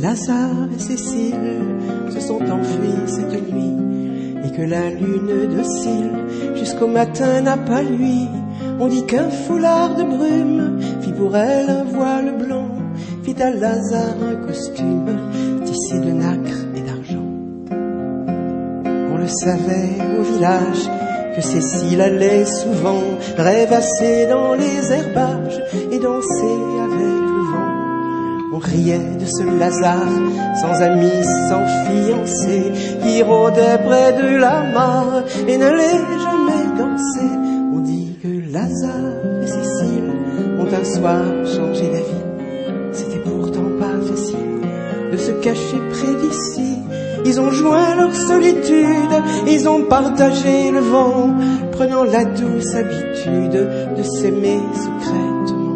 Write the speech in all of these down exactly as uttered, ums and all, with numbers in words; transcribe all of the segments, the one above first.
Lazare et Cécile se sont enfuis cette nuit, et que la lune docile jusqu'au matin n'a pas lui. On dit qu'un foulard de brume fit pour elle un voile blanc, fit à Lazare un costume tissé de nacre et d'argent. On le savait au village que Cécile allait souvent rêvasser dans les herbages et danser avec le vent. On riait de ce Lazare, sans amis, sans fiancé, qui rôdait près de la mare et n'allait jamais danser. On dit que Lazare et Cécile ont un soir changé d'avis. C'était pourtant pas facile de se cacher près d'ici. Ils ont joint leur solitude, ils ont partagé le vent, prenant la douce habitude de s'aimer secrètement.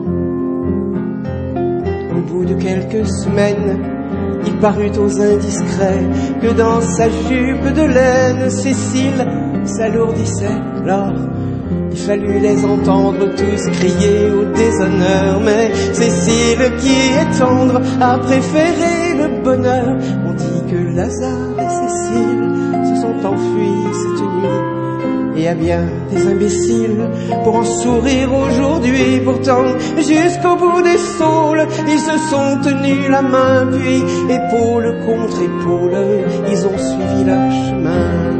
Au bout de quelques semaines, il parut aux indiscrets que dans sa jupe de laine, Cécile s'alourdissait. Alors, il fallut les entendre tous crier au déshonneur, mais Cécile, qui est tendre, a préféré le bonheur. On dit que Lazare et Cécile se sont enfuis cette nuit, et à bien des imbéciles pour en sourire aujourd'hui. Pourtant, jusqu'au bout des saules, ils se sont tenus la main, puis épaule contre épaule, ils ont suivi leur chemin.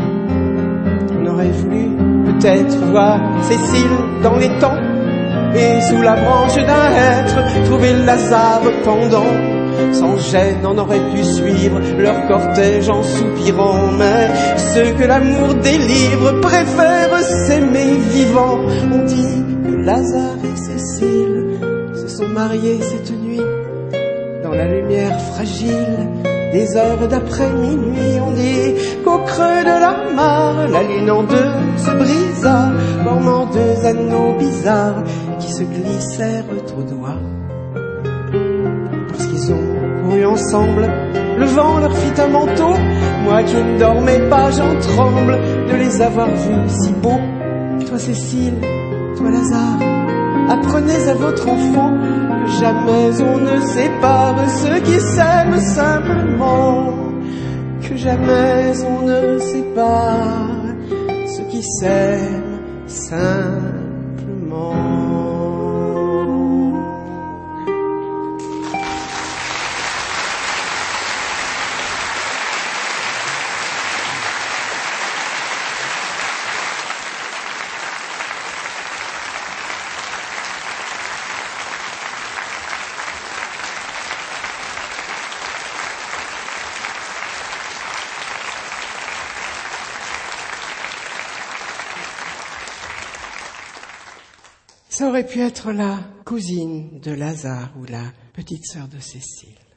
On aurait voulu peut-être voir Cécile dans les temps, et sous la branche d'un hêtre trouver Lazare pendant. Sans gêne, on aurait pu suivre leur cortège en soupirant, mais ceux que l'amour délivre préfèrent s'aimer vivant. On dit que Lazare et Cécile se sont mariés cette nuit, dans la lumière fragile des heures d'après minuit. On dit qu'au creux de la mare, la lune en deux se brisa, formant deux anneaux bizarres qui se glissèrent aux doigts. Lorsqu'ils ont couru ensemble, le vent leur fit un manteau. Moi qui ne dormais pas, j'en tremble de les avoir vus si beaux. Toi Cécile, toi Lazare, apprenez à votre enfant que jamais on ne sépare ceux qui s'aiment simplement, que jamais on ne sépare ceux qui s'aiment simplement. Ça aurait pu être la cousine de Lazare ou la petite sœur de Cécile.